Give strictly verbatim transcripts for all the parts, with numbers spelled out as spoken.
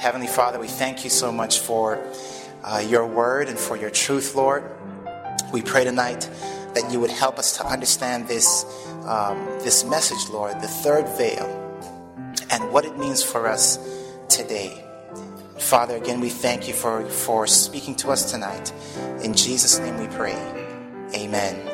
Heavenly Father, we thank you so much for uh, your word and for your truth, Lord. We pray tonight that you would help us to understand this, um, this message, Lord, the third veil, and what it means for us today. Father, again, we thank you for, for speaking to us tonight. In Jesus' name we pray. Amen.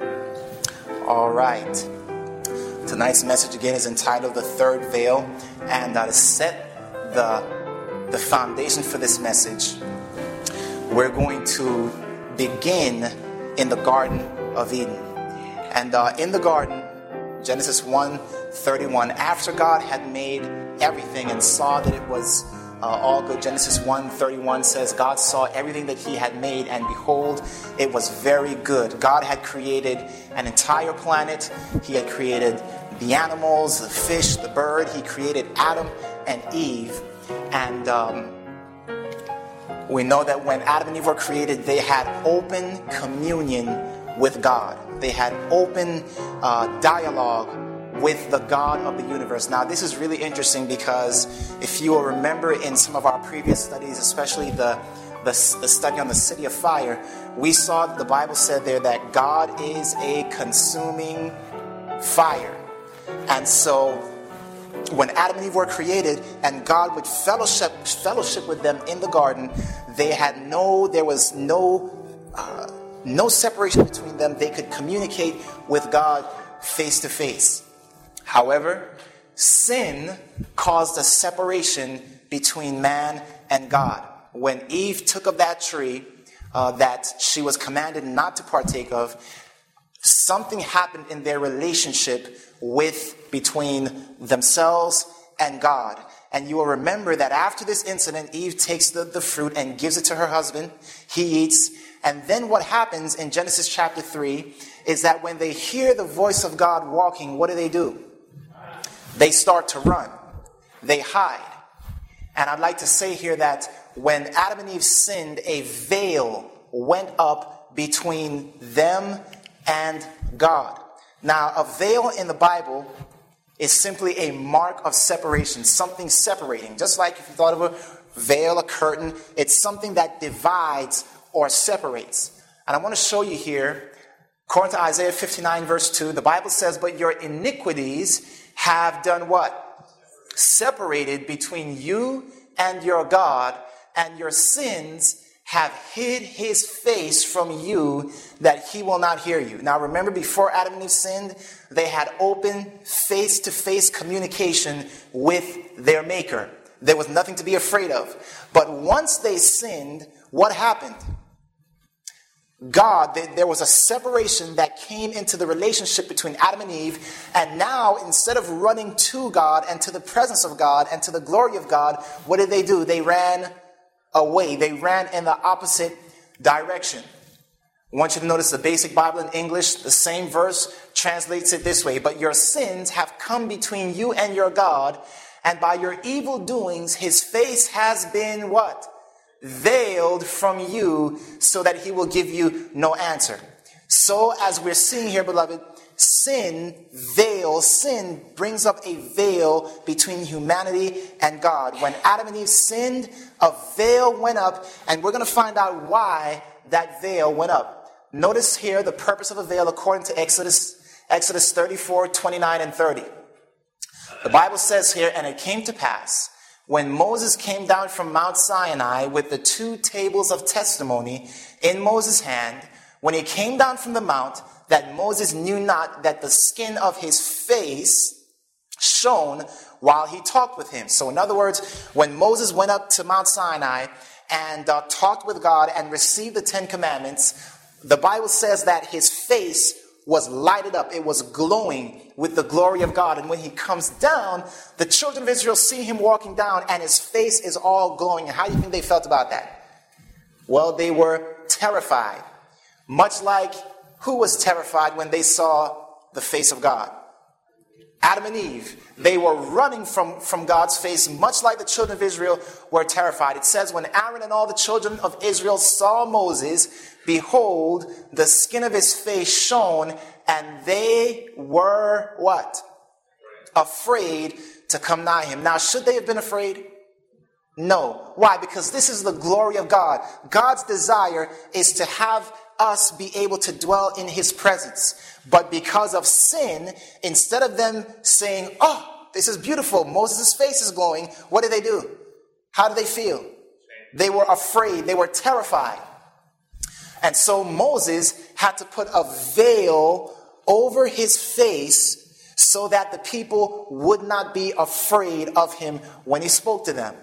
All right. Tonight's message again is entitled The Third Veil, and uh, to set the the foundation for this message, we're going to begin in the Garden of Eden. And uh, in the garden, Genesis one thirty-one, after God had made everything and saw that it was uh, all good, Genesis one thirty-one says, God saw everything that he had made, and behold, it was very good. God had created an entire planet. He had created the animals, the fish, the bird. He created Adam and Eve. And um, we know that when Adam and Eve were created, they had open communion with God. They had open uh, dialogue with the God of the universe. Now, this is really interesting because if you will remember in some of our previous studies, especially the, the, the study on the city of fire, we saw that the Bible said there that God is a consuming fire. And so when Adam and Eve were created and God would fellowship fellowship with them in the garden, they had no, there was no, uh, no separation between them. They could communicate with God face to face. However, sin caused a separation between man and God. When Eve took of that tree uh, that she was commanded not to partake of, something happened in their relationship with between themselves and God. And you will remember that after this incident, Eve takes the, the fruit and gives it to her husband. He eats. And then what happens in Genesis chapter three is that when they hear the voice of God walking, what do they do? They start to run. They hide. And I'd like to say here that when Adam and Eve sinned, a veil went up between them and God. Now, a veil in the Bible is simply a mark of separation, something separating. Just like if you thought of a veil, a curtain, it's something that divides or separates. And I want to show you here, according to Isaiah fifty-nine, verse two, the Bible says, but your iniquities have done what? Separated between you and your God, and your sins have hid his face from you that he will not hear you. Now remember, before Adam and Eve sinned, they had open face-to-face communication with their maker. There was nothing to be afraid of. But once they sinned, what happened? God, there was a separation that came into the relationship between Adam and Eve. And now, instead of running to God and to the presence of God and to the glory of God, what did they do? They ran away. They ran in the opposite direction. I want you to notice the basic Bible in English, the same verse translates it this way. But your sins have come between you and your God, and by your evil doings, his face has been what? Veiled from you, so that he will give you no answer. So as we're seeing here, beloved, sin veils, sin brings up a veil between humanity and God. When Adam and Eve sinned, a veil went up, and we're going to find out why that veil went up. Notice here the purpose of a veil according to Exodus, Exodus thirty-four, twenty-nine, and thirty. The Bible says here, and it came to pass, when Moses came down from Mount Sinai with the two tables of testimony in Moses' hand, when he came down from the mount, that Moses knew not that the skin of his face shone while he talked with him. So in other words, when Moses went up to Mount Sinai and uh, talked with God and received the Ten Commandments, the Bible says that his face was lighted up. It was glowing with the glory of God. And when he comes down, the children of Israel see him walking down, and his face is all glowing. And how do you think they felt about that? Well, they were terrified. Much like who was terrified when they saw the face of God? Adam and Eve. They were running from, from God's face, much like the children of Israel were terrified. It says, when Aaron and all the children of Israel saw Moses, behold, the skin of his face shone, and they were what? Afraid to come nigh him. Now, should they have been afraid? No. Why? Because this is the glory of God. God's desire is to have us be able to dwell in his presence. But because of sin, instead of them saying, oh, this is beautiful, Moses' face is glowing, what did they do? How did they feel? They were afraid. They were terrified. And so Moses had to put a veil over his face so that the people would not be afraid of him when he spoke to them.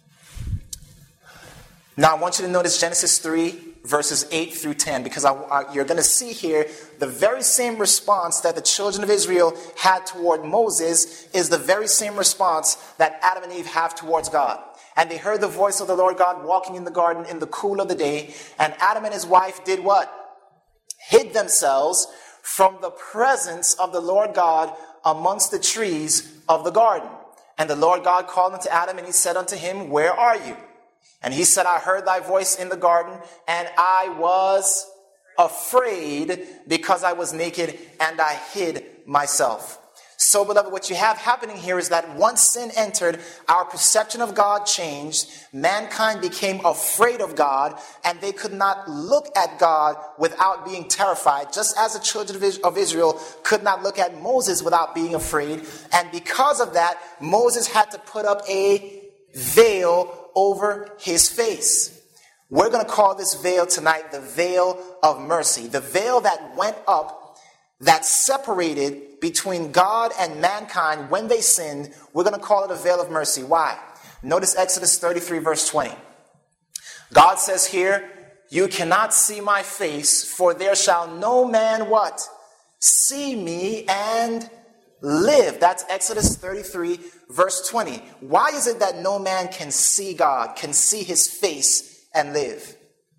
Now I want you to notice Genesis three, verses eight through ten, because I, I, you're going to see here the very same response that the children of Israel had toward Moses is the very same response that Adam and Eve have towards God. And they heard the voice of the Lord God walking in the garden in the cool of the day. And Adam and his wife did what? Hid themselves from the presence of the Lord God amongst the trees of the garden. And the Lord God called unto Adam, and he said unto him, where are you? And he said, I heard thy voice in the garden, and I was afraid because I was naked, and I hid myself. So, beloved, what you have happening here is that once sin entered, our perception of God changed. Mankind became afraid of God, and they could not look at God without being terrified, just as the children of Israel could not look at Moses without being afraid. And because of that, Moses had to put up a veil over his face. We're going to call this veil tonight the veil of mercy. The veil that went up that separated between God and mankind when they sinned, we're going to call it a veil of mercy. Why? Notice Exodus thirty-three, verse twenty. God says here, you cannot see my face, for there shall no man what? See me and live. That's Exodus thirty-three, verse twenty. Why is it that no man can see God, can see his face and live?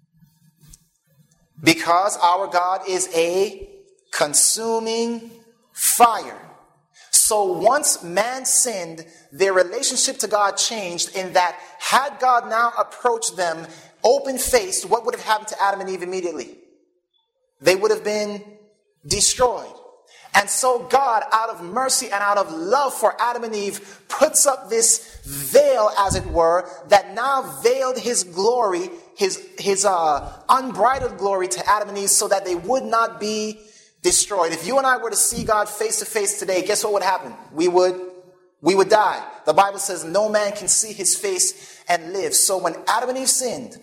Because our God is a consuming fire. So once man sinned, their relationship to God changed in that had God now approached them open-faced, what would have happened to Adam and Eve immediately? They would have been destroyed. And so God, out of mercy and out of love for Adam and Eve, puts up this veil, as it were, that now veiled his glory, his, his uh, unbridled glory to Adam and Eve so that they would not be destroyed. If you and I were to see God face to face today, guess what would happen? We would, we would die. The Bible says no man can see his face and live. So when Adam and Eve sinned,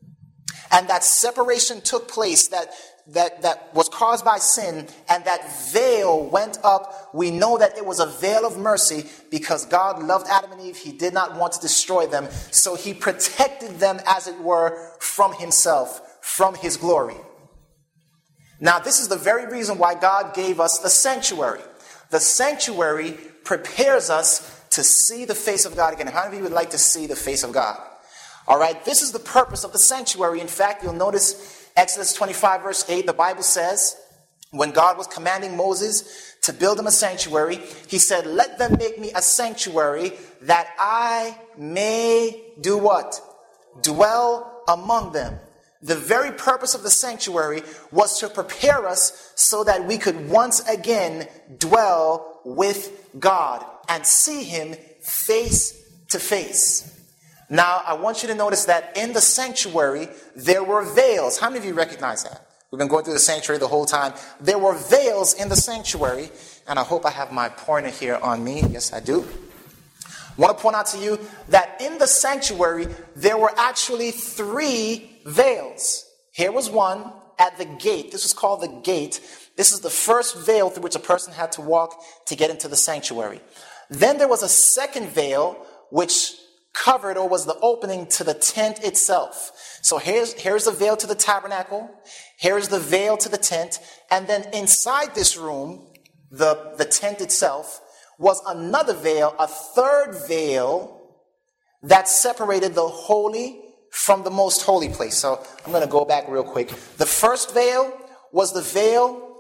and that separation took place, that, that, that was caused by sin, and that veil went up, we know that it was a veil of mercy because God loved Adam and Eve. He did not want to destroy them. So he protected them, as it were, from himself, from his glory. Now, this is the very reason why God gave us the sanctuary. The sanctuary prepares us to see the face of God again. How many of you would like to see the face of God? All right, this is the purpose of the sanctuary. In fact, you'll notice Exodus twenty-five, verse eight, the Bible says, when God was commanding Moses to build him a sanctuary, he said, let them make me a sanctuary that I may do what? Dwell among them. The very purpose of the sanctuary was to prepare us so that we could once again dwell with God and see him face to face. Now, I want you to notice that in the sanctuary, there were veils. How many of you recognize that? We've been going through the sanctuary the whole time. There were veils in the sanctuary, and I hope I have my pointer here on me. Yes, I do. I want to point out to you that in the sanctuary, there were actually three veils. Here was one at the gate. This was called the gate. This is the first veil through which a person had to walk to get into the sanctuary. Then there was a second veil which covered or was the opening to the tent itself. So here's, here's the veil to the tabernacle. Here's the veil to the tent. And then inside this room, the, the tent itself, was another veil, a third veil that separated the holy from the most holy place. So I'm going to go back real quick. The first veil was the veil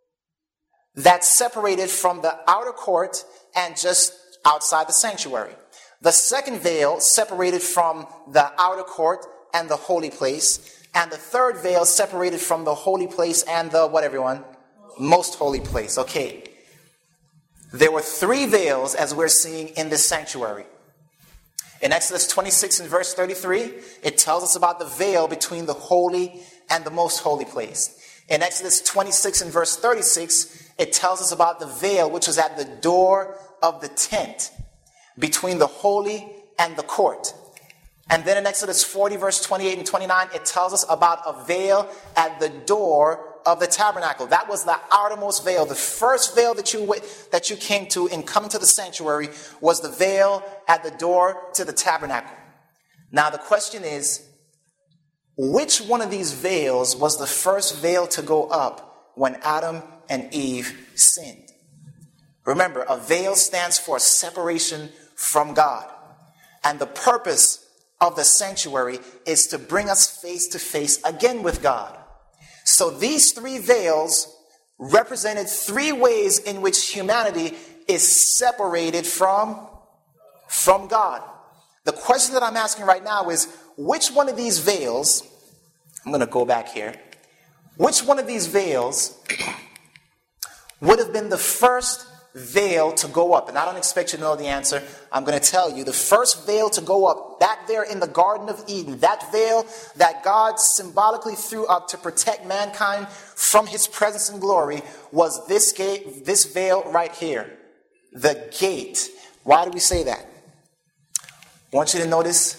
that separated from the outer court and just outside the sanctuary. The second veil separated from the outer court and the holy place. And the third veil separated from the holy place and the, what everyone? Most holy place. Okay. There were three veils, as we're seeing in this sanctuary. In Exodus twenty-six and verse thirty-three, it tells us about the veil between the holy and the most holy place. In Exodus twenty-six and verse thirty-six, it tells us about the veil which was at the door of the tent between the holy and the court. And then in Exodus forty, verse twenty-eight and twenty-nine, it tells us about a veil at the door of the tabernacle. That was the outermost veil. The first veil that you that you came to in coming to the sanctuary was the veil at the door to the tabernacle. Now the question is, which one of these veils was the first veil to go up when Adam and Eve sinned? Remember, a veil stands for separation from God. And the purpose of the sanctuary is to bring us face to face again with God. So these three veils represented three ways in which humanity is separated from, from God. The question that I'm asking right now is, which one of these veils, I'm going to go back here, which one of these veils would have been the first veil to go up? And I don't expect you to know the answer. I'm going to tell you. The first veil to go up, back there in the Garden of Eden, that veil that God symbolically threw up to protect mankind from his presence and glory, was this gate, this veil right here, the gate. Why do we say that? I want you to notice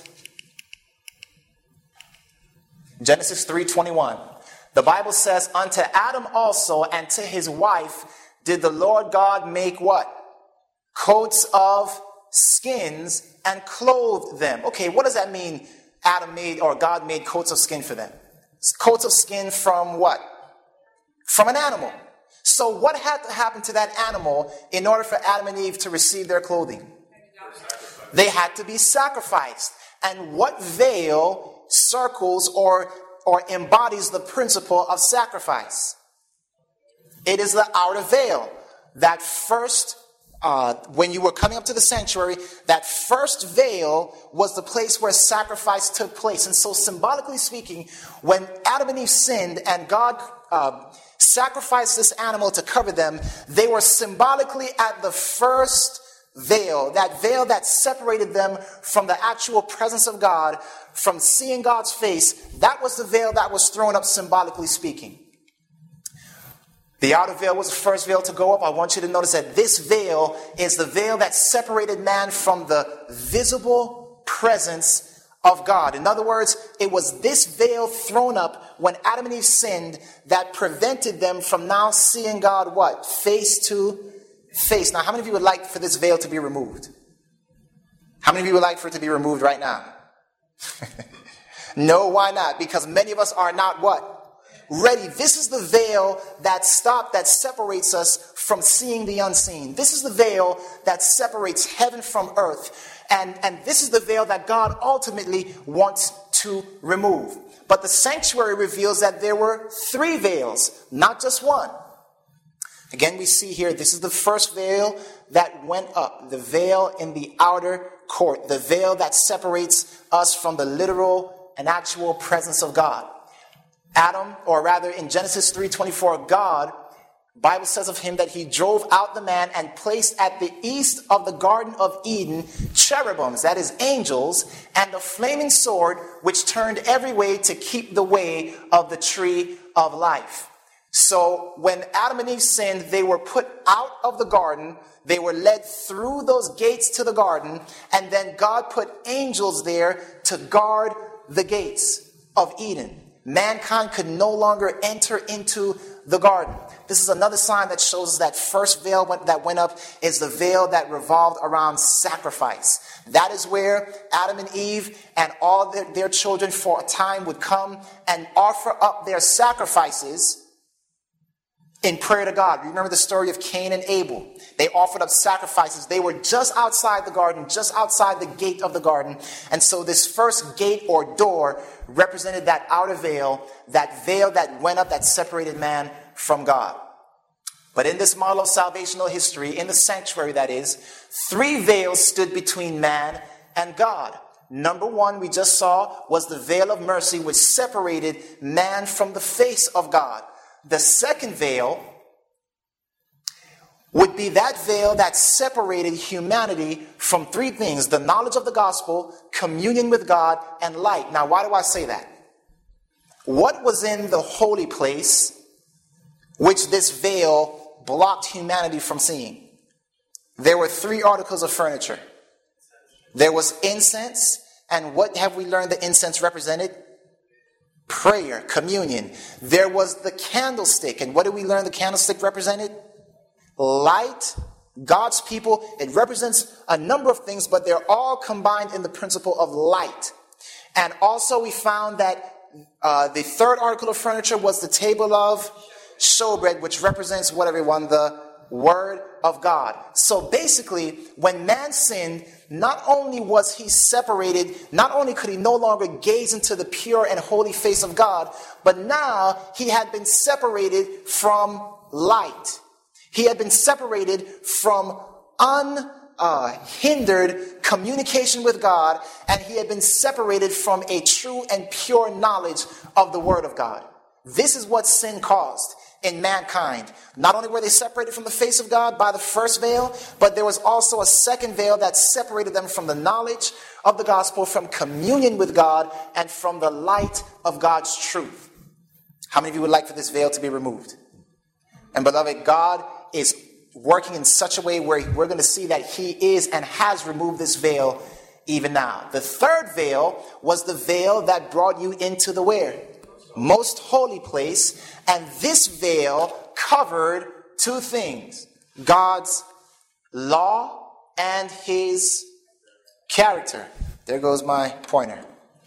Genesis three twenty-one. The Bible says, unto Adam also and to his wife did the Lord God make what? Coats of skins and clothed them. Okay, what does that mean? Adam made, or God made coats of skin for them. Coats of skin from what? From an animal. So what had to happen to that animal in order for Adam and Eve to receive their clothing? They had to be sacrificed. And what veil circles or, or embodies the principle of sacrifice? It is the outer veil. That first, uh, when you were coming up to the sanctuary, that first veil was the place where sacrifice took place. And so symbolically speaking, when Adam and Eve sinned and God uh, sacrificed this animal to cover them, they were symbolically at the first veil, that veil that separated them from the actual presence of God, from seeing God's face. That was the veil that was thrown up, symbolically speaking. The outer veil was the first veil to go up. I want you to notice that this veil is the veil that separated man from the visible presence of God. In other words, it was this veil thrown up when Adam and Eve sinned that prevented them from now seeing God what? Face to face. Now, how many of you would like for this veil to be removed? How many of you would like for it to be removed right now? No, why not? Because many of us are not what? Ready. This is the veil that stops, that separates us from seeing the unseen. This is the veil that separates heaven from earth. And, and this is the veil that God ultimately wants to remove. But the sanctuary reveals that there were three veils, not just one. Again, we see here, this is the first veil that went up, the veil in the outer court, the veil that separates us from the literal and actual presence of God. Adam, or rather in Genesis three twenty-four, God, Bible says of him that he drove out the man and placed at the east of the Garden of Eden cherubims, that is angels, and a flaming sword which turned every way to keep the way of the tree of life. So when Adam and Eve sinned, they were put out of the garden. They were led through those gates to the garden. And then God put angels there to guard the gates of Eden. Mankind could no longer enter into the garden. This is another sign that shows us that first veil that went up is the veil that revolved around sacrifice. That is where Adam and Eve and all their, their children for a time would come and offer up their sacrifices in prayer to God. Remember the story of Cain and Abel. They offered up sacrifices. They were just outside the garden, just outside the gate of the garden. And so this first gate or door represented that outer veil, that veil that went up that separated man from God. But in this model of salvational history, in the sanctuary that is, three veils stood between man and God. Number one, we just saw, was the veil of mercy, which separated man from the face of God. The second veil would be that veil that separated humanity from three things: the knowledge of the gospel, communion with God, and light. Now, why do I say that? What was in the holy place which this veil blocked humanity from seeing? There were three articles of furniture. There was incense, and what have we learned the incense represented? Prayer, communion. There was the candlestick, and what did we learn the candlestick represented? Light, God's people. It represents a number of things, but they're all combined in the principle of light. And also we found that uh, the third article of furniture was the table of showbread, which represents what, everyone? The Word of God. So basically, when man sinned, not only was he separated, not only could he no longer gaze into the pure and holy face of God, but now he had been separated from light. He had been separated from unhindered uh, communication with God, and he had been separated from a true and pure knowledge of the Word of God. This is what sin caused in mankind. Not only were they separated from the face of God by the first veil, but there was also a second veil that separated them from the knowledge of the gospel, from communion with God, and from the light of God's truth. How many of you would like for this veil to be removed? And beloved, God is working in such a way where we're going to see that he is and has removed this veil even now. The third veil was the veil that brought you into the where? Most holy place. And this veil covered two things: God's law and his character. There goes my pointer.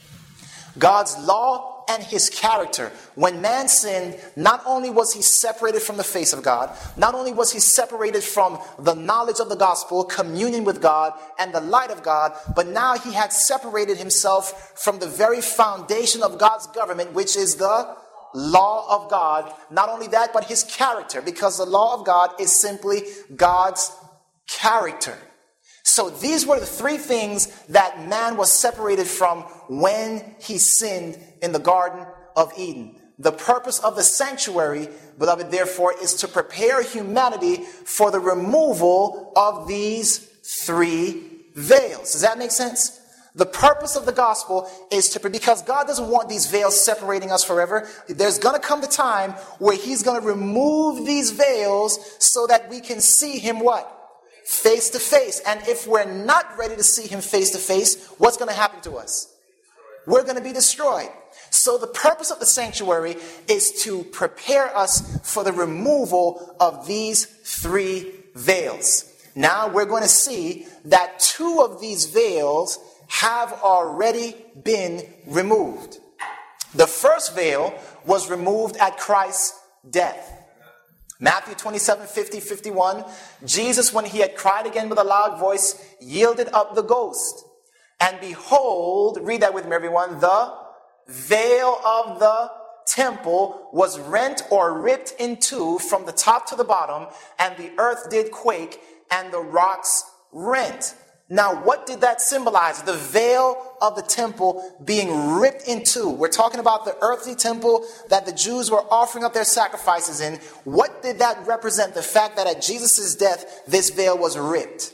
God's law and his character. When man sinned, not only was he separated from the face of God, not only was he separated from the knowledge of the gospel, communion with God, and the light of God, but now he had separated himself from the very foundation of God's government, which is the law of God. Not only that, but his character, because the law of God is simply God's character. So these were the three things that man was separated from when he sinned in the Garden of Eden. The purpose of the sanctuary, beloved, therefore, is to prepare humanity for the removal of these three veils. Does that make sense? The purpose of the gospel is to, because God doesn't want these veils separating us forever. There's going to come the time where he's going to remove these veils so that we can see him what? Face to face. And if we're not ready to see him face to face, what's going to happen to us? We're going to be destroyed. So the purpose of the sanctuary is to prepare us for the removal of these three veils. Now we're going to see that two of these veils have already been removed. The first veil was removed at Christ's death. Matthew twenty-seven, fifty, fifty-one, Jesus, when he had cried again with a loud voice, yielded up the ghost. And behold, read that with me, everyone, the veil of the temple was rent or ripped in two from the top to the bottom, and the earth did quake, and the rocks rent. Now, what did that symbolize? The veil of the temple being ripped in two. We're talking about the earthly temple that the Jews were offering up their sacrifices in. What did that represent? The fact that at Jesus' death, this veil was ripped.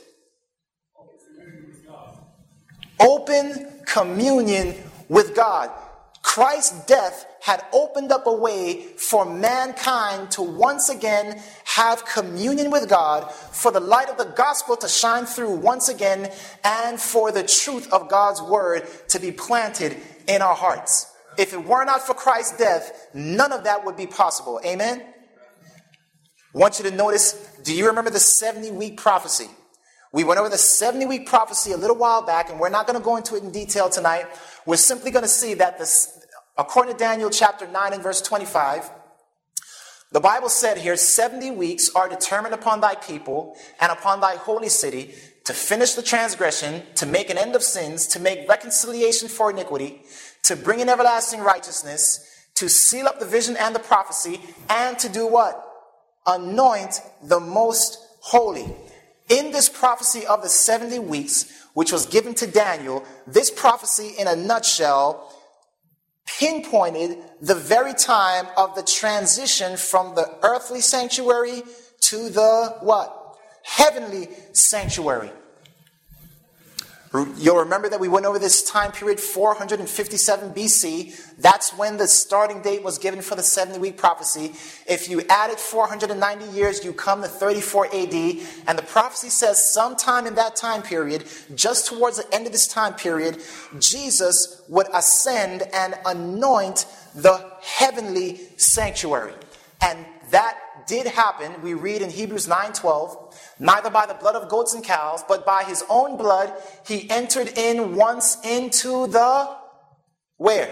Open communion with God. Christ's death had opened up a way for mankind to once again have communion with God, for the light of the gospel to shine through once again, and for the truth of God's word to be planted in our hearts. If it were not for Christ's death, none of that would be possible. Amen? I want you to notice, do you remember the seventy-week prophecy? We went over the seventy-week prophecy a little while back, and we're not going to go into it in detail tonight. We're simply going to see that this, according to Daniel chapter nine and verse twenty-five, the Bible said here, seventy weeks are determined upon thy people and upon thy holy city to finish the transgression, to make an end of sins, to make reconciliation for iniquity, to bring in everlasting righteousness, to seal up the vision and the prophecy, and to do what? Anoint the most holy. In this prophecy of the seventy weeks, which was given to Daniel, this prophecy in a nutshell pinpointed the very time of the transition from the earthly sanctuary to the what? heavenly sanctuary. You'll remember that we went over this time period, four hundred fifty-seven B C. That's when the starting date was given for the seventy-week prophecy. If you added four hundred ninety years, you come to thirty-four A D. And the prophecy says sometime in that time period, just towards the end of this time period, Jesus would ascend and anoint the heavenly sanctuary. And that did happen. We read in Hebrews nine twelve, neither by the blood of goats and cows, but by his own blood, he entered in once into the, where?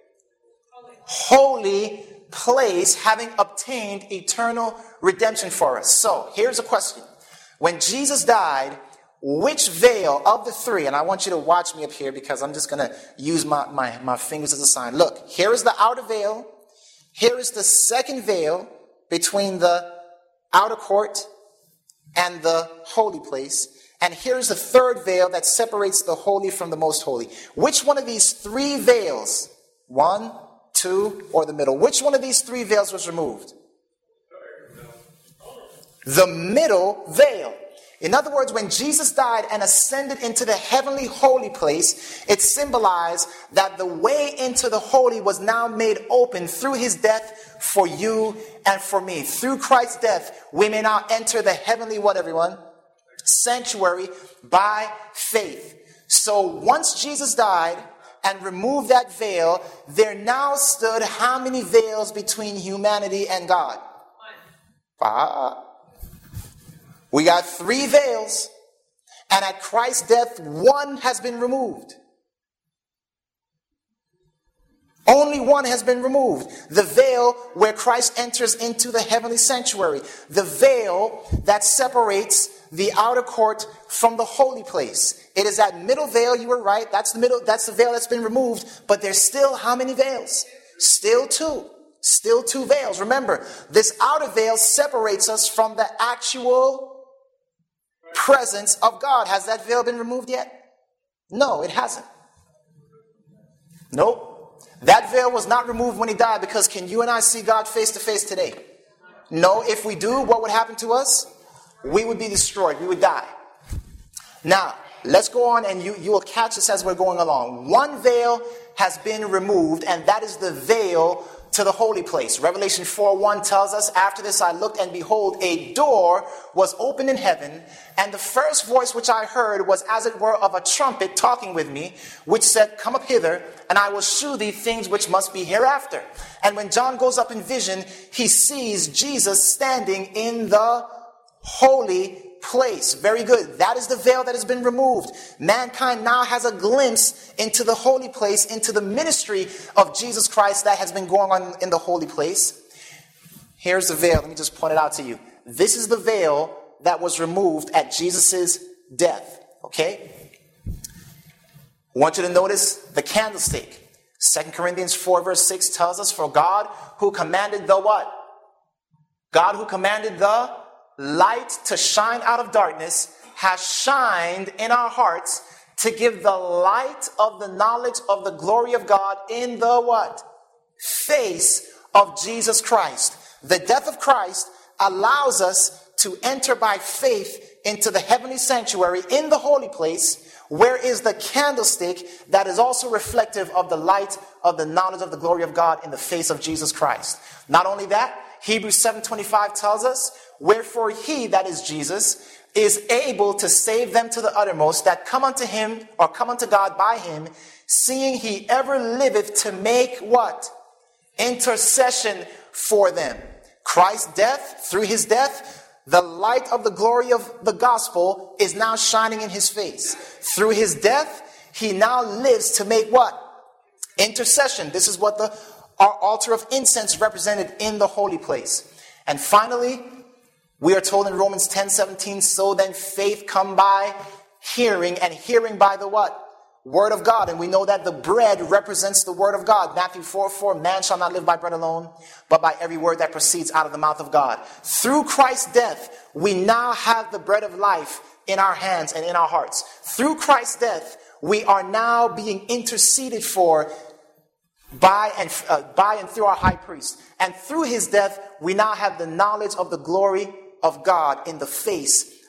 Holy, Holy place, having obtained eternal redemption for us. So, here's a question. When Jesus died, which veil of the three, and I want you to watch me up here because I'm just going to use my, my, my fingers as a sign. Look, here is the outer veil. Here is the second veil between the outer court and the holy place. And here's the third veil that separates the holy from the most holy. Which one of these three veils, one, two, or the middle, which one of these three veils was removed? The middle veil. In other words, when Jesus died and ascended into the heavenly holy place, it symbolized that the way into the holy was now made open through his death for you and for me. Through Christ's death, we may now enter the heavenly, what everyone? Sanctuary by faith. So once Jesus died and removed that veil, there now stood how many veils between humanity and God? Five. We got three veils, and at Christ's death, one has been removed. Only one has been removed. The veil where Christ enters into the heavenly sanctuary. The veil that separates the outer court from the holy place. It is that middle veil, you were right, that's the middle, that's the veil that's been removed, but there's still how many veils? Still two. Still two veils. Remember, this outer veil separates us from the actual presence of God. Has that veil been removed yet? No, it hasn't. Nope. That veil was not removed when he died, because can you and I see God face to face today? No. If we do, what would happen to us? We would be destroyed. We would die. Now, let's go on, and you, you will catch this as we're going along. One veil has been removed, and that is the veil to the holy place. Revelation four one tells us, after this I looked, and behold, a door was opened in heaven, and the first voice which I heard was as it were of a trumpet talking with me, which said, come up hither, and I will shew thee things which must be hereafter. And when John goes up in vision, he sees Jesus standing in the holy place. Very good. That is the veil that has been removed. Mankind now has a glimpse into the holy place, into the ministry of Jesus Christ that has been going on in the holy place. Here's the veil. Let me just point it out to you. This is the veil that was removed at Jesus' death. Okay? I want you to notice the candlestick. Second Corinthians four verse six tells us, for God who commanded the what? God who commanded the light to shine out of darkness has shined in our hearts to give the light of the knowledge of the glory of God in the what? Face of Jesus Christ. The death of Christ allows us to enter by faith into the heavenly sanctuary in the holy place, where is the candlestick that is also reflective of the light of the knowledge of the glory of God in the face of Jesus Christ. Not only that, Hebrews seven twenty-five tells us, wherefore he, that is Jesus, is able to save them to the uttermost that come unto him, or come unto God by him, seeing he ever liveth to make what? Intercession for them. Christ's death, through his death, the light of the glory of the gospel is now shining in his face. Through his death, he now lives to make what? Intercession. This is what the our altar of incense represented in the holy place. And finally, we are told in Romans ten seventeen, so then faith come by hearing, and hearing by the what? Word of God. And we know that the bread represents the word of God. Matthew four four, man shall not live by bread alone, but by every word that proceeds out of the mouth of God. Through Christ's death, we now have the bread of life in our hands and in our hearts. Through Christ's death, we are now being interceded for by and uh, by and through our high priest. And through his death, we now have the knowledge of the glory of God in the face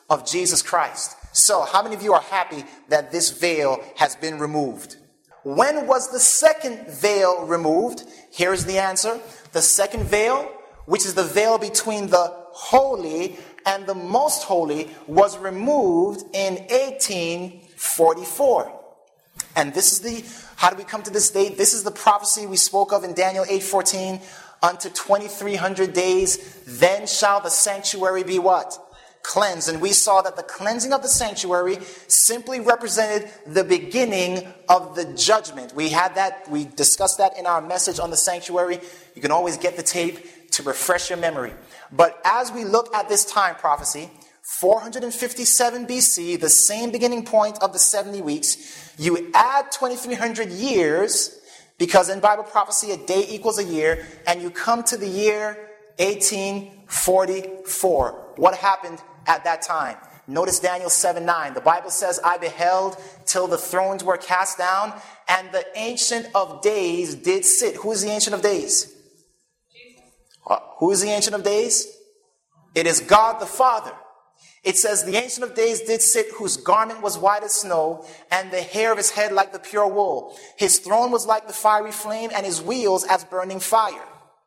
of Jesus Christ. So, how many of you are happy that this veil has been removed? When was the second veil removed? Here's the answer. The second veil, which is the veil between the holy and the most holy, was removed in eighteen forty-four. And this is the, how do we come to this date? This is the prophecy we spoke of in Daniel eight fourteen. Unto twenty-three hundred days, then shall the sanctuary be what? Cleansed. And we saw that the cleansing of the sanctuary simply represented the beginning of the judgment. We had that, we discussed that in our message on the sanctuary. You can always get the tape to refresh your memory. But as we look at this time prophecy, four fifty-seven B C, the same beginning point of the seventy weeks, you add twenty-three hundred years, because in Bible prophecy, a day equals a year, and you come to the year eighteen forty-four. What happened at that time? Notice Daniel seven nine. The Bible says, I beheld till the thrones were cast down, and the Ancient of Days did sit. Who is the Ancient of Days? Jesus. Uh, who is the Ancient of Days? It is God the Father. It says, the Ancient of Days did sit, whose garment was white as snow, and the hair of his head like the pure wool. His throne was like the fiery flame, and his wheels as burning fire.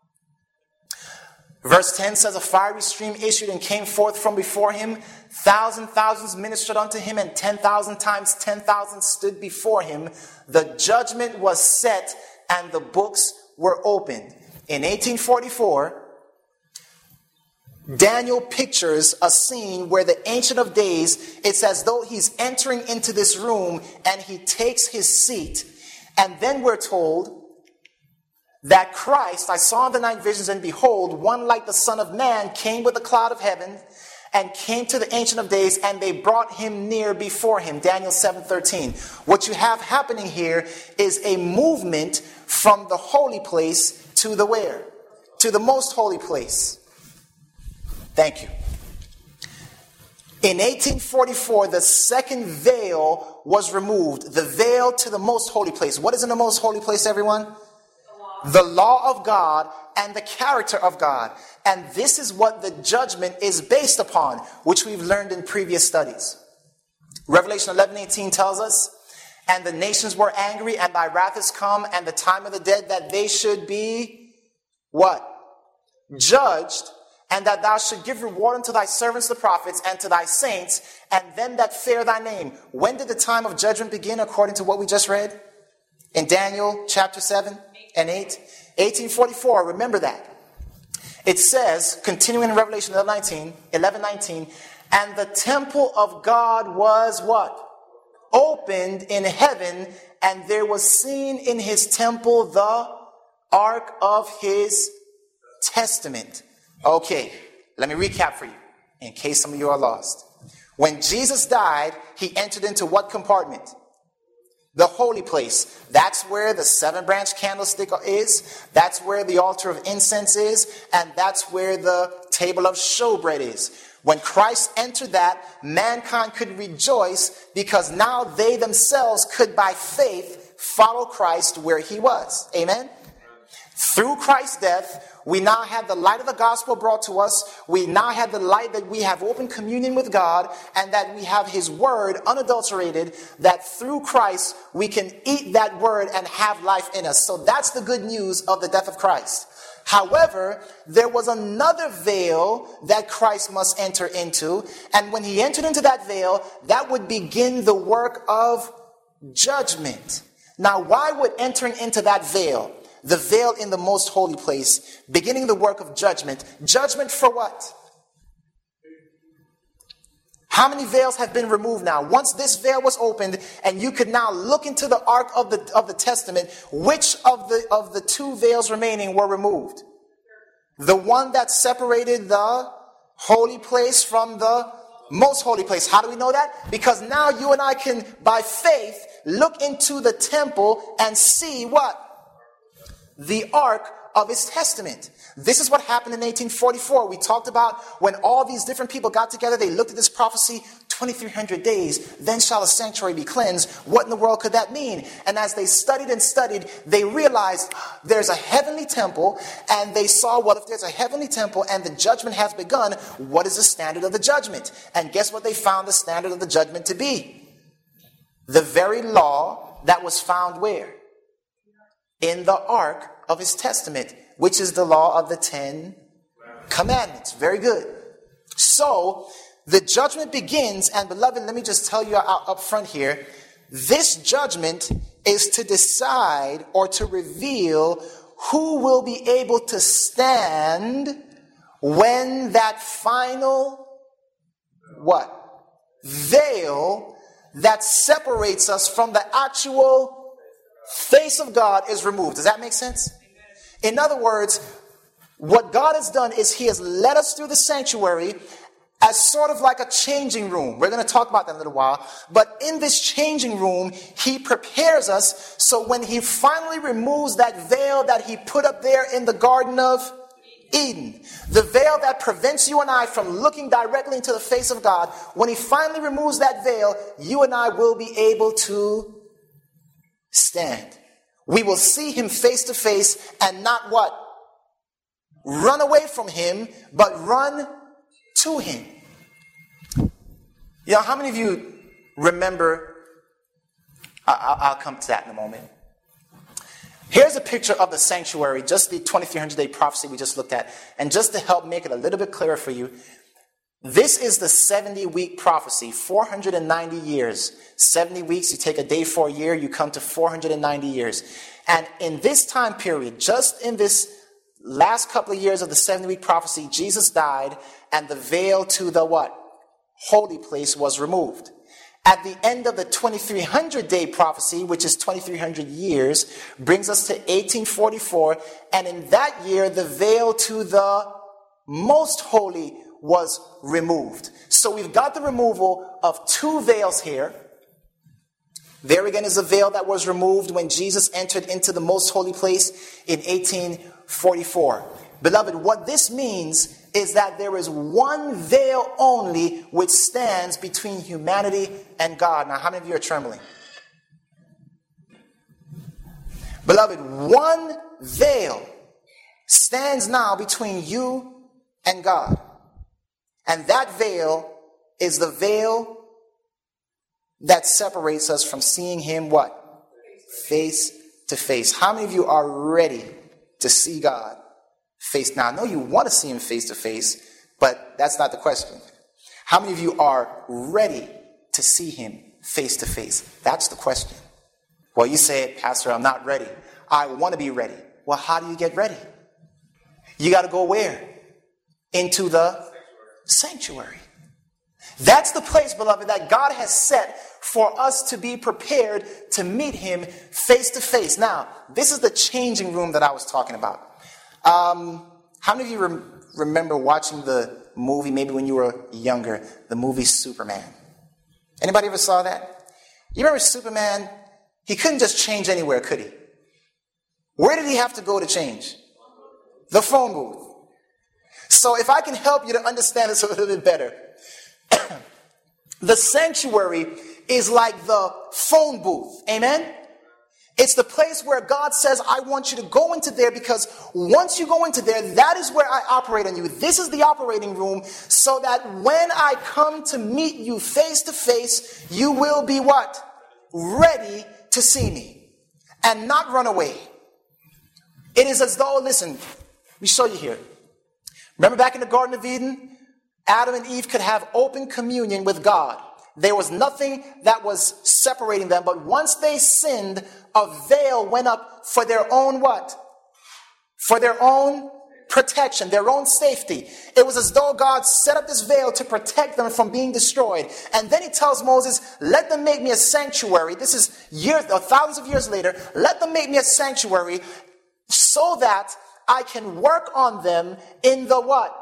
Verse ten says, a fiery stream issued and came forth from before him. Thousand thousands ministered unto him, and ten thousand times ten thousand stood before him. The judgment was set, and the books were opened. In eighteen forty-four, Daniel pictures a scene where the Ancient of Days, it's as though he's entering into this room and he takes his seat. And then we're told that Christ, I saw in the night visions, and behold, one like the Son of Man came with a cloud of heaven and came to the Ancient of Days, and they brought him near before him. Daniel seven thirteen. What you have happening here is a movement from the holy place to the where? To the most holy place. Thank you. In eighteen forty-four, the second veil was removed. The veil to the most holy place. What is in the most holy place, everyone? The law. The law of God and the character of God. And this is what the judgment is based upon, which we've learned in previous studies. Revelation eleven eighteen tells us, and the nations were angry, and thy wrath is come, and the time of the dead, that they should be, what? Judged. And that thou should give reward unto thy servants the prophets, and to thy saints, and them that fear thy name. When did the time of judgment begin, according to what we just read? In Daniel chapter seven and eight. eighteen forty-four, remember that. It says, continuing in Revelation eleven nineteen, and the temple of God was what? Opened in heaven, and there was seen in his temple the ark of his testament. Okay, let me recap for you, in case some of you are lost. When Jesus died, he entered into what compartment? The holy place. That's where the seven-branch candlestick is. That's where the altar of incense is. And that's where the table of showbread is. When Christ entered that, mankind could rejoice because now they themselves could, by faith, follow Christ where he was. Amen? Through Christ's death, we now have the light of the gospel brought to us. We now have the light that we have open communion with God, and that we have his word unadulterated, that through Christ we can eat that word and have life in us. So that's the good news of the death of Christ. However, there was another veil that Christ must enter into. And when he entered into that veil, that would begin the work of judgment. Now, why would entering into that veil, the veil in the most holy place, beginning the work of judgment? Judgment for what? How many veils have been removed now? Once this veil was opened and you could now look into the ark of the of the testament, which of the of the two veils remaining were removed? The one that separated the holy place from the most holy place. How do we know that? Because now you and I can, by faith, look into the temple and see what? The ark of his testament. This is what happened in eighteen forty-four. We talked about when all these different people got together, they looked at this prophecy twenty-three hundred days, then shall the sanctuary be cleansed. What in the world could that mean? And as they studied and studied, they realized there's a heavenly temple, and they saw, well, if there's a heavenly temple and the judgment has begun, what is the standard of the judgment? And guess what they found the standard of the judgment to be? The very law that was found where? In the ark of his testament, which is the law of the Ten Commandments. Very good. So, the judgment begins, and beloved, let me just tell you up up front here, this judgment is to decide or to reveal who will be able to stand when that final, what? Veil that separates us from the actual face of God is removed. Does that make sense? In other words, what God has done is he has led us through the sanctuary as sort of like a changing room. We're going to talk about that in a little while. But in this changing room, he prepares us so when he finally removes that veil that he put up there in the Garden of Eden, the veil that prevents you and I from looking directly into the face of God, when he finally removes that veil, you and I will be able to stand. We will see him face to face and not what? Run away from him, but run to him. You know, how many of you remember, I, I'll come to that in a moment. Here's a picture of the sanctuary, just the twenty-three hundred day prophecy we just looked at. And just to help make it a little bit clearer for you, this is the seventy week prophecy, four hundred ninety years. seventy weeks, you take a day for a year, you come to four hundred ninety years. And in this time period, just in this last couple of years of the seventy week prophecy, Jesus died, and the veil to the what? Holy place was removed. At the end of the twenty-three hundred day prophecy, which is twenty-three hundred years, brings us to eighteen forty-four. And in that year, the veil to the most holy was removed. So we've got the removal of two veils here. There again is a veil that was removed when Jesus entered into the most holy place in eighteen forty-four. Beloved, what this means is that there is one veil only which stands between humanity and God. Now, how many of you are trembling? Beloved, one veil stands now between you and God. And that veil is the veil that separates us from seeing him what? Face to face. How many of you are ready to see God face? Now, I know you want to see him face to face, but that's not the question. How many of you are ready to see him face to face? That's the question. Well, you say, Pastor, I'm not ready. I want to be ready. Well, how do you get ready? You got to go where? Into the sanctuary. That's the place, beloved, that God has set for us to be prepared to meet him face to face. Now, this is the changing room that I was talking about. Um, how many of you rem- remember watching the movie, maybe when you were younger, the movie Superman? Anybody ever saw that? You remember Superman? He couldn't just change anywhere, could he? Where did he have to go to change? The phone booth. So if I can help you to understand this a little bit better, the sanctuary is like the phone booth. Amen? It's the place where God says, I want you to go into there, because once you go into there, that is where I operate on you. This is the operating room, so that when I come to meet you face to face, you will be what? Ready to see me and not run away. It is as though, listen, let me show you here. Remember back in the Garden of Eden, Adam and Eve could have open communion with God. There was nothing that was separating them, but once they sinned, a veil went up for their own what? For their own protection, their own safety. It was as though God set up this veil to protect them from being destroyed. And then he tells Moses, let them make me a sanctuary. This is years, or thousands of years later. Let them make me a sanctuary so that I can work on them in the what?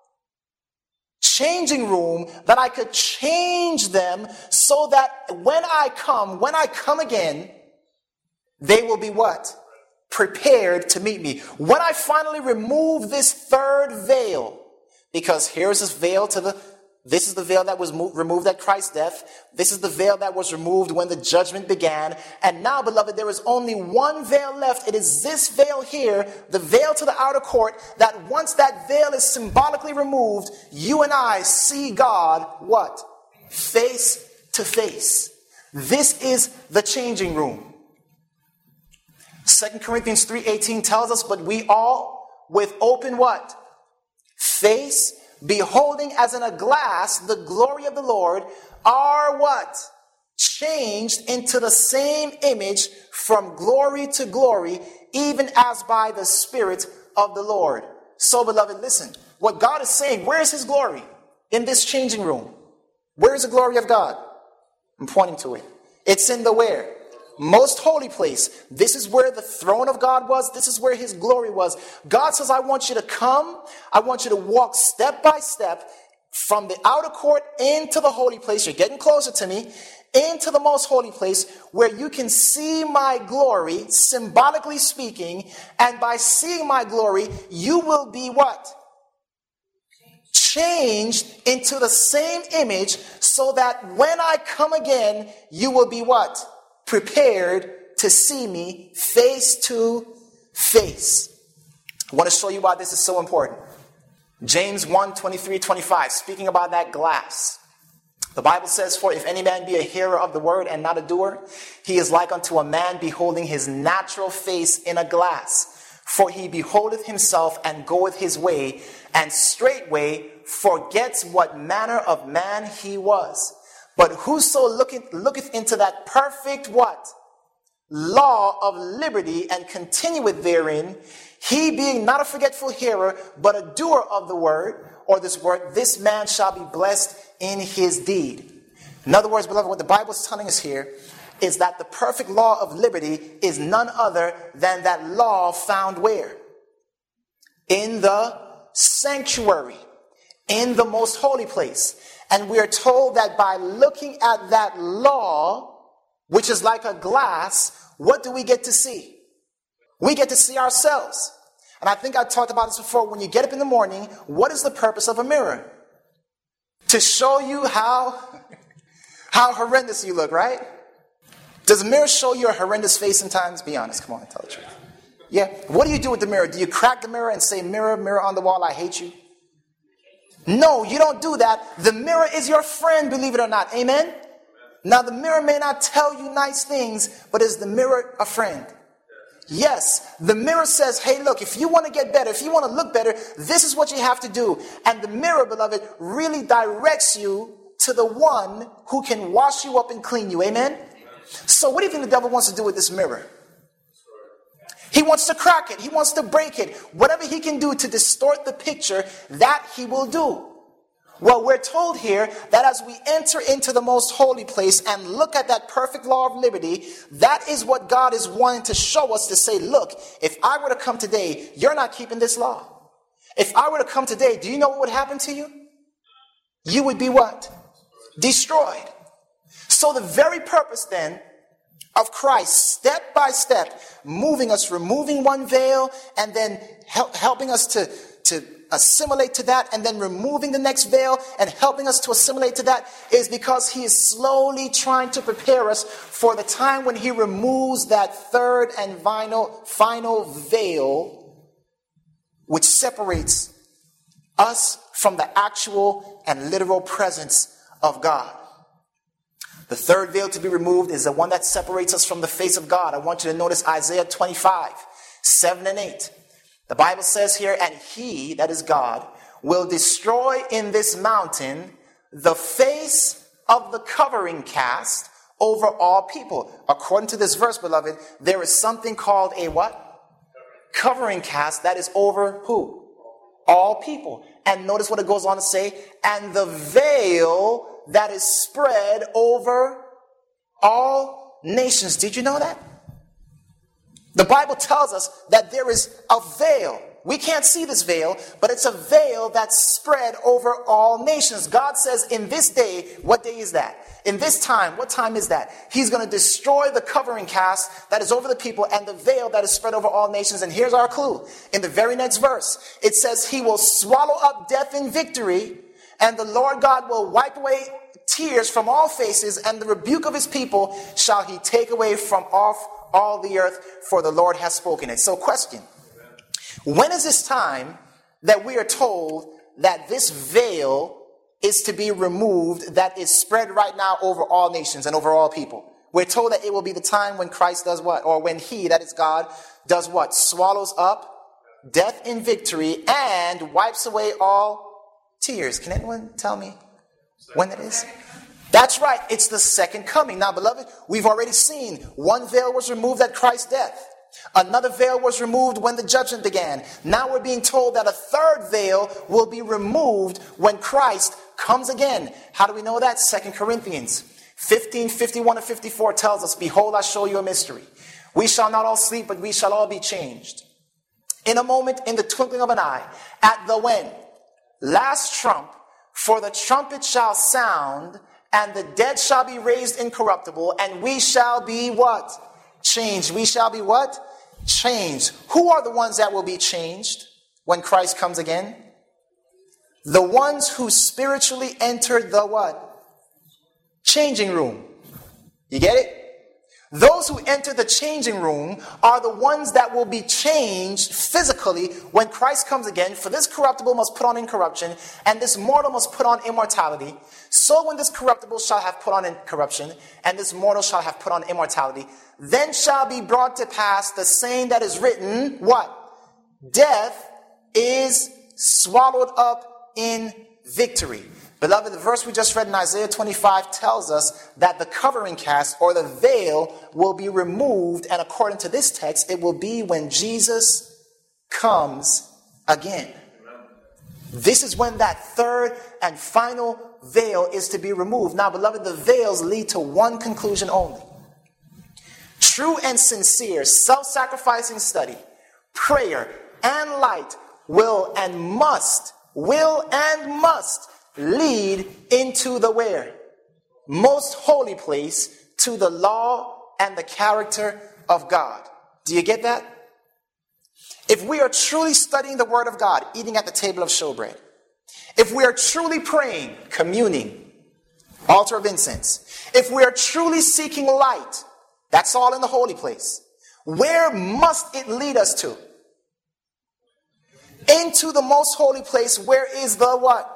Changing room, that I could change them so that when I come, when I come again, they will be what? Prepared to meet me. When I finally remove this third veil, because here's this veil to the This is the veil that was mo- removed at Christ's death. This is the veil that was removed when the judgment began. And now, beloved, there is only one veil left. It is this veil here, the veil to the outer court, that once that veil is symbolically removed, you and I see God, what? Face to face. This is the changing room. Second Corinthians three eighteen tells us, but we all with open what? Face, beholding as in a glass the glory of the Lord, are what? Changed into the same image from glory to glory, even as by the Spirit of the Lord. So, beloved, listen. What God is saying, where is his glory? In this changing room. Where is the glory of God? I'm pointing to it. It's in the where? Most holy place. This is where the throne of God was. This is where his glory was. God says, I want you to come. I want you to walk step by step from the outer court into the holy place. You're getting closer to me. Into the most holy place where you can see my glory, symbolically speaking. And by seeing my glory, you will be what? Changed into the same image so that when I come again, you will be what? Prepared to see me face to face. I want to show you why this is so important. James one, twenty-three, twenty-five, speaking about that glass. The Bible says, for if any man be a hearer of the word and not a doer, he is like unto a man beholding his natural face in a glass. For he beholdeth himself and goeth his way, and straightway forgets what manner of man he was. But whoso looketh, looketh into that perfect what? Law of liberty, and continueth therein, he being not a forgetful hearer, but a doer of the word, or this word, this man shall be blessed in his deed. In other words, beloved, what the Bible is telling us here is that the perfect law of liberty is none other than that law found where? In the sanctuary, in the most holy place. And we are told that by looking at that law, which is like a glass, what do we get to see? We get to see ourselves. And I think I talked about this before. When you get up in the morning, what is the purpose of a mirror? To show you how, how horrendous you look, right? Does a mirror show you a horrendous face sometimes? Be honest. Come on, tell the truth. Yeah. What do you do with the mirror? Do you crack the mirror and say, mirror, mirror on the wall, I hate you? No, you don't do that. The mirror is your friend, believe it or not. Amen? Now, the mirror may not tell you nice things, but is the mirror a friend? Yes. The mirror says, hey, look, if you want to get better, if you want to look better, this is what you have to do. And the mirror, beloved, really directs you to the one who can wash you up and clean you. Amen? So what do you think the devil wants to do with this mirror? He wants to crack it. He wants to break it. Whatever he can do to distort the picture, that he will do. Well, we're told here that as we enter into the most holy place and look at that perfect law of liberty, that is what God is wanting to show us, to say, look, if I were to come today, you're not keeping this law. If I were to come today, do you know what would happen to you? You would be what? Destroyed. So the very purpose then of Christ, step by step, moving us, removing one veil, and then help, helping us to, to assimilate to that, and then removing the next veil and helping us to assimilate to that, is because he is slowly trying to prepare us for the time when he removes that third and final, final veil, which separates us from the actual and literal presence of God. The third veil to be removed is the one that separates us from the face of God. I want you to notice Isaiah twenty-five, seven and eight. The Bible says here, and he, that is God, will destroy in this mountain the face of the covering cast over all people. According to this verse, beloved, there is something called a what? Covering cast that is over who? All people. And notice what it goes on to say, and the veil that is spread over all nations. Did you know that? The Bible tells us that there is a veil. We can't see this veil, but it's a veil that's spread over all nations. God says in this day, what day is that? In this time, what time is that? He's going to destroy the covering cast that is over the people and the veil that is spread over all nations. And here's our clue. In the very next verse, it says he will swallow up death in victory, and the Lord God will wipe away tears from all faces, and the rebuke of his people shall he take away from off all the earth, for the Lord has spoken it. So question, when is this time that we are told that this veil is to be removed that is spread right now over all nations and over all people? We're told that it will be the time when Christ does what? Or when he, that is God, does what? Swallows up death in victory and wipes away all tears. Can anyone tell me when that is? That's right. It's the second coming. Now, beloved, we've already seen one veil was removed at Christ's death. Another veil was removed when the judgment began. Now we're being told that a third veil will be removed when Christ comes again. How do we know that? Second Corinthians fifteen, fifty-one and fifty-four tells us, behold, I show you a mystery. We shall not all sleep, but we shall all be changed. In a moment, in the twinkling of an eye, at the when? Last trump, for the trumpet shall sound, and the dead shall be raised incorruptible, and we shall be what? Changed. We shall be what? Changed. Who are the ones that will be changed when Christ comes again? The ones who spiritually entered the what? Changing room. You get it? Those who enter the changing room are the ones that will be changed physically when Christ comes again. For this corruptible must put on incorruption, and this mortal must put on immortality. So when this corruptible shall have put on incorruption, and this mortal shall have put on immortality, then shall be brought to pass the saying that is written, what? Death is swallowed up in victory. Beloved, the verse we just read in Isaiah twenty-five tells us that the covering cast or the veil will be removed. And according to this text, it will be when Jesus comes again. This is when that third and final veil is to be removed. Now, beloved, the veils lead to one conclusion only. True and sincere, self-sacrificing study, prayer, and light will and must, will and must lead into the where? Most holy place, to the law and the character of God. Do you get that? If we are truly studying the word of God, eating at the table of showbread, if we are truly praying, communing, altar of incense, if we are truly seeking light, that's all in the holy place. Where must it lead us to? Into the most holy place, where is the what?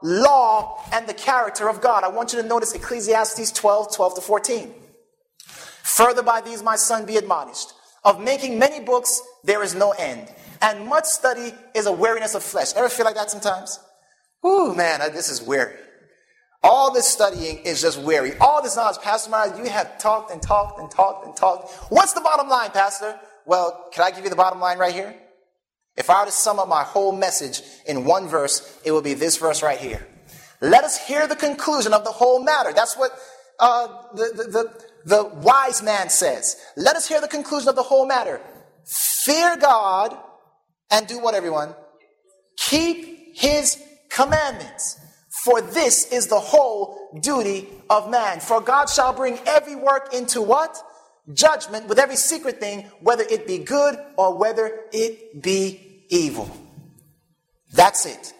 Law and the character of God. I want you to notice Ecclesiastes twelve, twelve to fourteen. Further by these, my son, be admonished. Of making many books, there is no end. And much study is a weariness of flesh. Ever feel like that sometimes? Ooh, man, this is weary. All this studying is just weary. All this knowledge, Pastor Myers, you have talked and talked and talked and talked. What's the bottom line, Pastor? Well, can I give you the bottom line right here? If I were to sum up my whole message in one verse, it would be this verse right here. Let us hear the conclusion of the whole matter. That's what uh, the, the, the, the wise man says. Let us hear the conclusion of the whole matter. Fear God and do what, everyone? Keep his commandments. For this is the whole duty of man. For God shall bring every work into what? Judgment, with every secret thing, whether it be good or whether it be evil. That's it.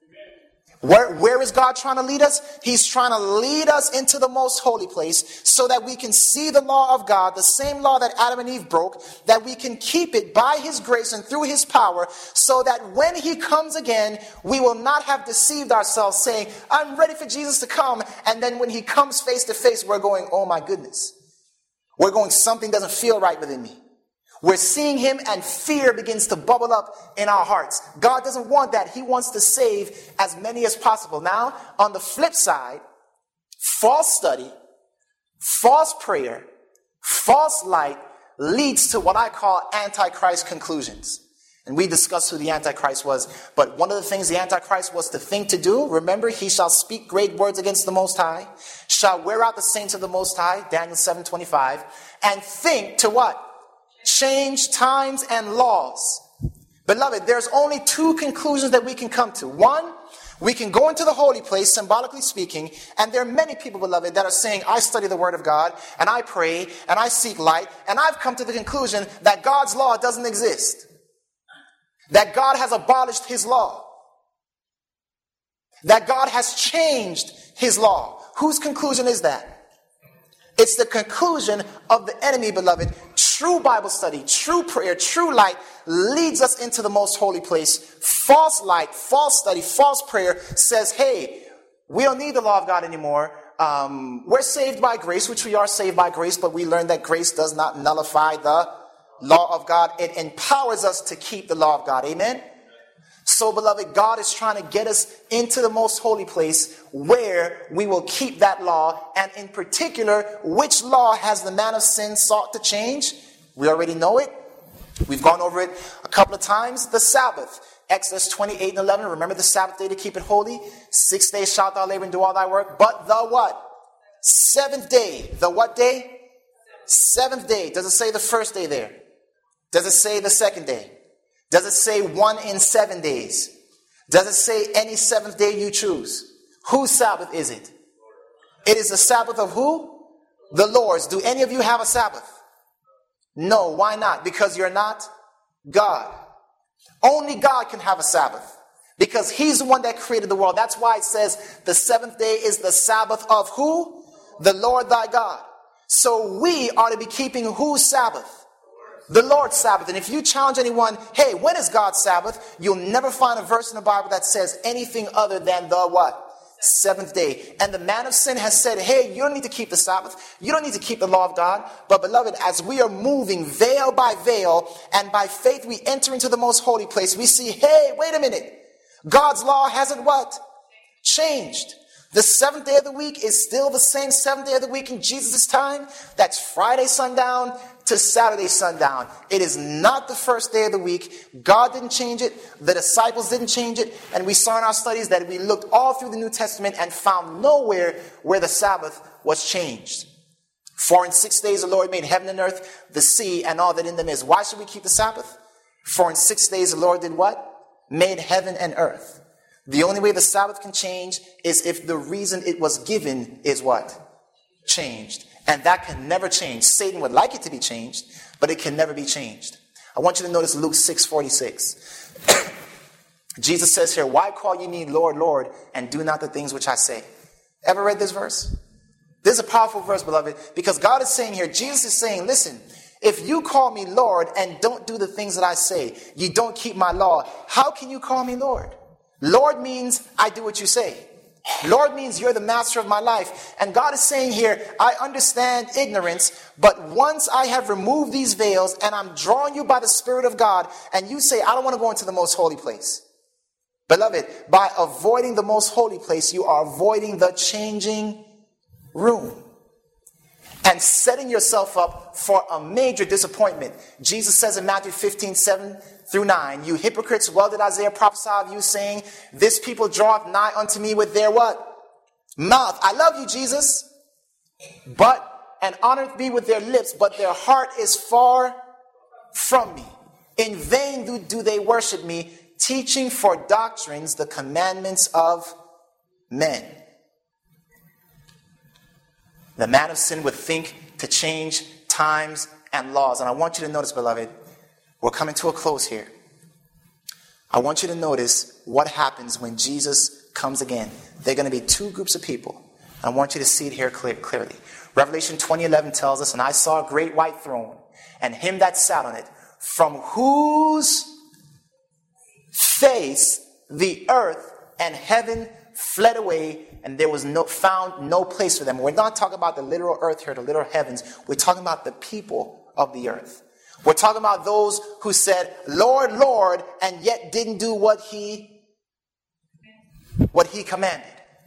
Where, where is God trying to lead us? He's trying to lead us into the most holy place so that we can see the law of God, the same law that Adam and Eve broke, that we can keep it by his grace and through his power, so that when he comes again, we will not have deceived ourselves saying, I'm ready for Jesus to come. And then when he comes face to face, we're going, oh my goodness. We're going, something doesn't feel right within me. We're seeing him and fear begins to bubble up in our hearts. God doesn't want that. He wants to save as many as possible. Now, on the flip side, false study, false prayer, false light leads to what I call Antichrist conclusions. And we discussed who the Antichrist was. But one of the things the Antichrist was to think to do, remember, he shall speak great words against the Most High, shall wear out the saints of the Most High, Daniel seven twenty-five, and think to what? Change times and laws. Beloved, there's only two conclusions that we can come to. One, we can go into the holy place, symbolically speaking, and there are many people, beloved, that are saying, I study the word of God, and I pray, and I seek light, and I've come to the conclusion that God's law doesn't exist. That God has abolished his law. That God has changed his law. Whose conclusion is that? It's the conclusion of the enemy, beloved. True Bible study, true prayer, true light leads us into the most holy place. False light, false study, false prayer says, hey, we don't need the law of God anymore. Um, we're saved by grace, which we are saved by grace, but we learned that grace does not nullify the law of God. It empowers us to keep the law of God. Amen? So, beloved, God is trying to get us into the most holy place where we will keep that law. And in particular, which law has the man of sin sought to change? We already know it. We've gone over it a couple of times. The Sabbath. Exodus twenty-eight and eleven. Remember the Sabbath day to keep it holy. Six days shalt thou labor and do all thy work. But the what? Seventh day. The what day? Seventh day. Does it say the first day there? Does it say the second day? Does it say one in seven days? Does it say any seventh day you choose? Whose Sabbath is it? It is the Sabbath of who? The Lord's. Do any of you have a Sabbath? No. Why not? Because you're not God. Only God can have a Sabbath. Because he's the one that created the world. That's why it says the seventh day is the Sabbath of who? The Lord thy God. So we are to be keeping whose Sabbath? The Lord's Sabbath. And if you challenge anyone, hey, when is God's Sabbath? You'll never find a verse in the Bible that says anything other than the what? Seventh day. And the man of sin has said, hey, you don't need to keep the Sabbath. You don't need to keep the law of God. But beloved, as we are moving veil by veil, and by faith we enter into the most holy place, we see, hey, wait a minute. God's law hasn't what? Changed. The seventh day of the week is still the same seventh day of the week in Jesus' time. That's Friday sundown to Saturday sundown. It is not the first day of the week. God didn't change it. The disciples didn't change it. And we saw in our studies that we looked all through the New Testament and found nowhere where the Sabbath was changed. For in six days the Lord made heaven and earth, the sea, and all that in them is. Why should we keep the Sabbath? For in six days the Lord did what? Made heaven and earth. The only way the Sabbath can change is if the reason it was given is what? Changed. And that can never change. Satan would like it to be changed, but it can never be changed. I want you to notice Luke six forty-six. Jesus says here, why call ye me Lord, Lord, and do not the things which I say? Ever read this verse? This is a powerful verse, beloved, because God is saying here, Jesus is saying, listen, if you call me Lord and don't do the things that I say, you don't keep my law, how can you call me Lord? Lord means I do what you say. Lord means you're the master of my life. And God is saying here, I understand ignorance, but once I have removed these veils and I'm drawing you by the Spirit of God, and you say, I don't want to go into the most holy place. Beloved, by avoiding the most holy place, you are avoiding the changing room and setting yourself up for a major disappointment. Jesus says in Matthew fifteen, seven through nine, you hypocrites, well did Isaiah prophesy of you, saying, this people draweth nigh unto me with their what? Mouth. I love you, Jesus. But, and honoreth me with their lips, but their heart is far from me. In vain do, do they worship me, teaching for doctrines the commandments of men. The man of sin would think to change times and laws. And I want you to notice, beloved, we're coming to a close here. I want you to notice what happens when Jesus comes again. There are going to be two groups of people. I want you to see it here clear, clearly. Revelation twenty eleven tells us, and I saw a great white throne, and him that sat on it, from whose face the earth and heaven fled away, and there was no found no place for them. We're not talking about the literal earth here, the literal heavens. We're talking about the people of the earth. We're talking about those who said, Lord, Lord, and yet didn't do what he, what he commanded.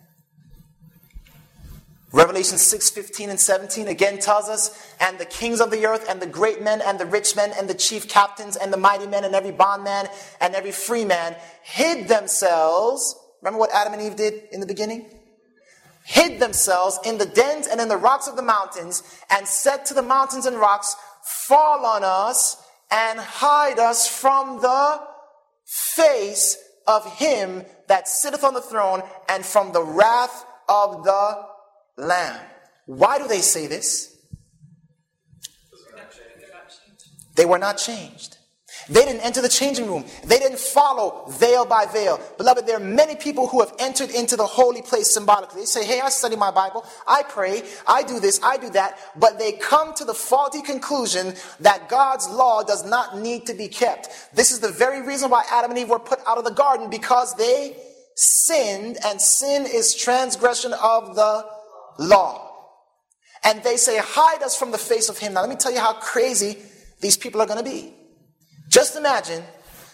Revelation six, fifteen and seventeen again tells us, and the kings of the earth, and the great men, and the rich men, and the chief captains, and the mighty men, and every bondman, and every free man, hid themselves. Remember what Adam and Eve did in the beginning? Hid themselves in the dens and in the rocks of the mountains, and said to the mountains and rocks, fall on us and hide us from the face of him that sitteth on the throne and from the wrath of the Lamb. Why do they say this? They were not changed. They didn't enter the changing room. They didn't follow veil by veil. Beloved, there are many people who have entered into the holy place symbolically. They say, hey, I study my Bible, I pray, I do this, I do that. But they come to the faulty conclusion that God's law does not need to be kept. This is the very reason why Adam and Eve were put out of the garden, because they sinned, and sin is transgression of the law. And they say, hide us from the face of him. Now let me tell you how crazy these people are going to be. Just imagine,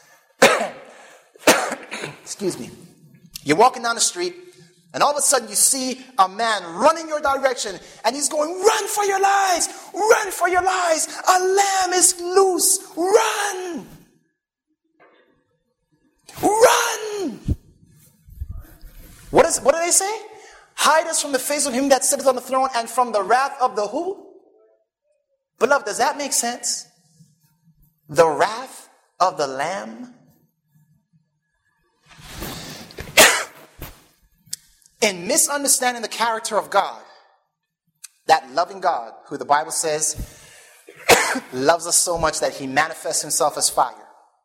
excuse me, you're walking down the street, and all of a sudden you see a man running your direction, and he's going, run for your lives, run for your lives, a lamb is loose, run, run. What is? What do they say? Hide us from the face of him that sitteth on the throne and from the wrath of the who? Beloved, does that make sense? The wrath of the Lamb. In misunderstanding the character of God, that loving God, who the Bible says loves us so much that he manifests himself as fire.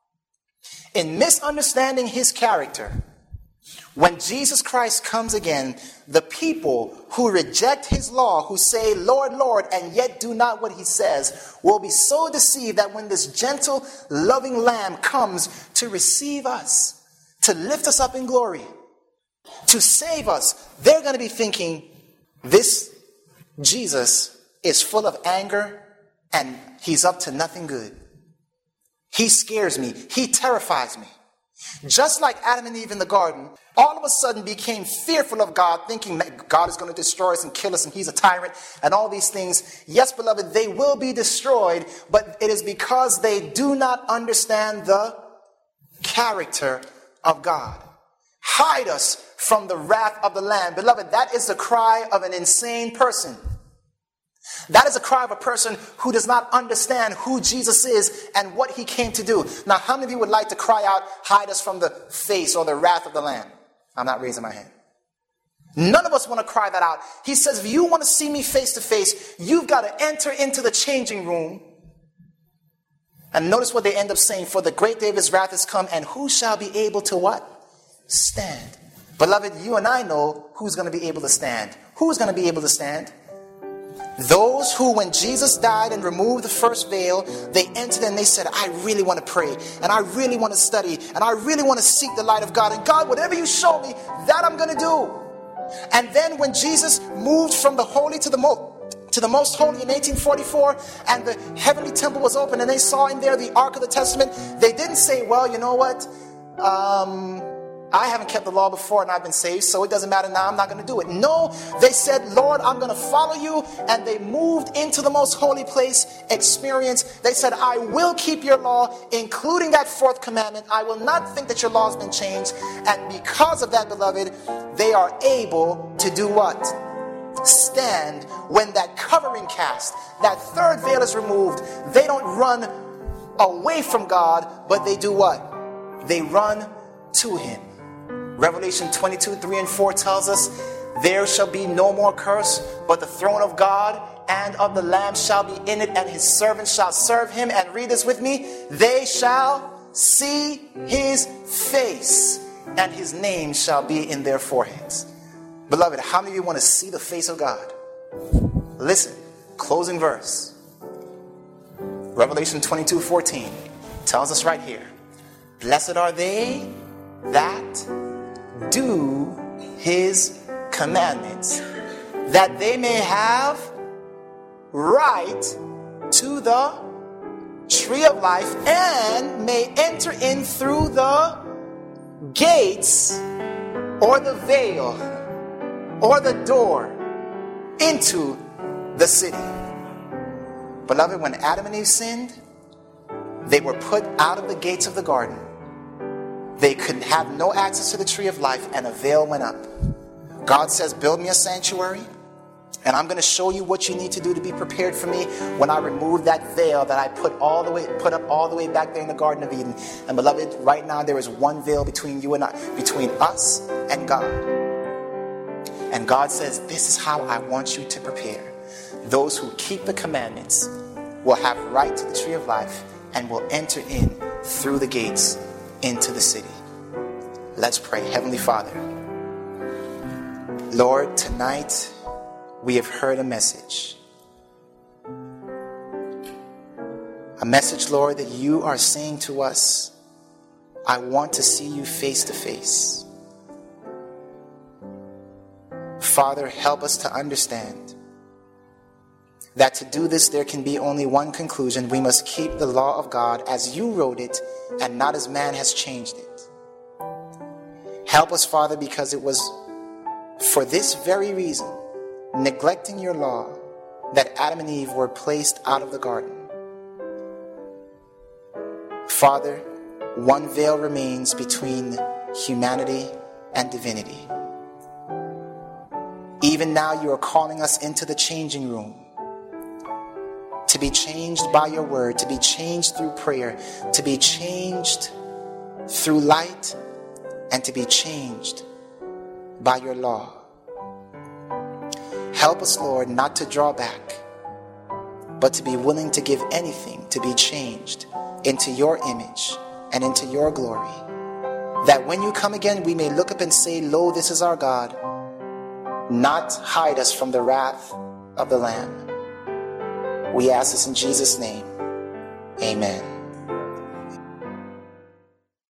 In misunderstanding his character, when Jesus Christ comes again, the people who reject his law, who say, Lord, Lord, and yet do not what he says, will be so deceived that when this gentle, loving Lamb comes to receive us, to lift us up in glory, to save us, they're going to be thinking, this Jesus is full of anger and he's up to nothing good. He scares me. He terrifies me. Just like Adam and Eve in the garden, all of a sudden became fearful of God, thinking that God is going to destroy us and kill us and he's a tyrant and all these things. Yes, beloved, they will be destroyed, but it is because they do not understand the character of God. Hide us from the wrath of the Lamb. Beloved, that is the cry of an insane person. That is a cry of a person who does not understand who Jesus is and what he came to do. Now, how many of you would like to cry out, hide us from the face or the wrath of the Lamb? I'm not raising my hand. None of us want to cry that out. He says, if you want to see me face to face, you've got to enter into the changing room. And notice what they end up saying, for the great day of his wrath has come, and who shall be able to what? Stand. Beloved, you and I know who's going to be able to stand. Who's going to be able to stand? Those who, when Jesus died and removed the first veil, they entered and they said, I really want to pray, and I really want to study, and I really want to seek the light of God. And God, whatever you show me, that I'm going to do. And then when Jesus moved from the holy to the most, to the most holy in eighteen forty-four, and the heavenly temple was open, and they saw in there the Ark of the Testament, they didn't say, well, you know what? Um... I haven't kept the law before and I've been saved, so it doesn't matter now, I'm not going to do it. No, they said, Lord, I'm going to follow you. And they moved into the most holy place experience. They said, I will keep your law, including that fourth commandment. I will not think that your law has been changed. And because of that, beloved, they are able to do what? Stand when that covering cast, that third veil is removed. They don't run away from God, but they do what? They run to him. Revelation twenty-two, three and four tells us, there shall be no more curse, but the throne of God and of the Lamb shall be in it, and his servants shall serve him. And read this with me. They shall see his face, and his name shall be in their foreheads. Beloved, how many of you want to see the face of God? Listen, closing verse. Revelation twenty-two, fourteen tells us right here, blessed are they that do his commandments, that they may have right to the tree of life and may enter in through the gates or the veil or the door into the city. Beloved, when Adam and Eve sinned, they were put out of the gates of the garden. They could have no access to the tree of life, and a veil went up. God says, build me a sanctuary, and I'm going to show you what you need to do to be prepared for me when I remove that veil that I put all the way, put up all the way back there in the Garden of Eden. And beloved, right now there is one veil between you and I, between us and God. And God says, this is how I want you to prepare. Those who keep the commandments will have right to the tree of life and will enter in through the gates into the city. Let's pray. Heavenly Father, Lord, tonight we have heard a message. A message, Lord, that you are saying to us, I want to see you face to face. Father, help us to understand that to do this, there can be only one conclusion. We must keep the law of God as you wrote it and not as man has changed it. Help us, Father, because it was for this very reason, neglecting your law, that Adam and Eve were placed out of the garden. Father, one veil remains between humanity and divinity. Even now you are calling us into the changing room, to be changed by your word, to be changed through prayer, to be changed through light, and to be changed by your law. Help us, Lord, not to draw back, but to be willing to give anything to be changed into your image and into your glory, that when you come again, we may look up and say, lo, this is our God, not hide us from the wrath of the Lamb. We ask this in Jesus' name. Amen.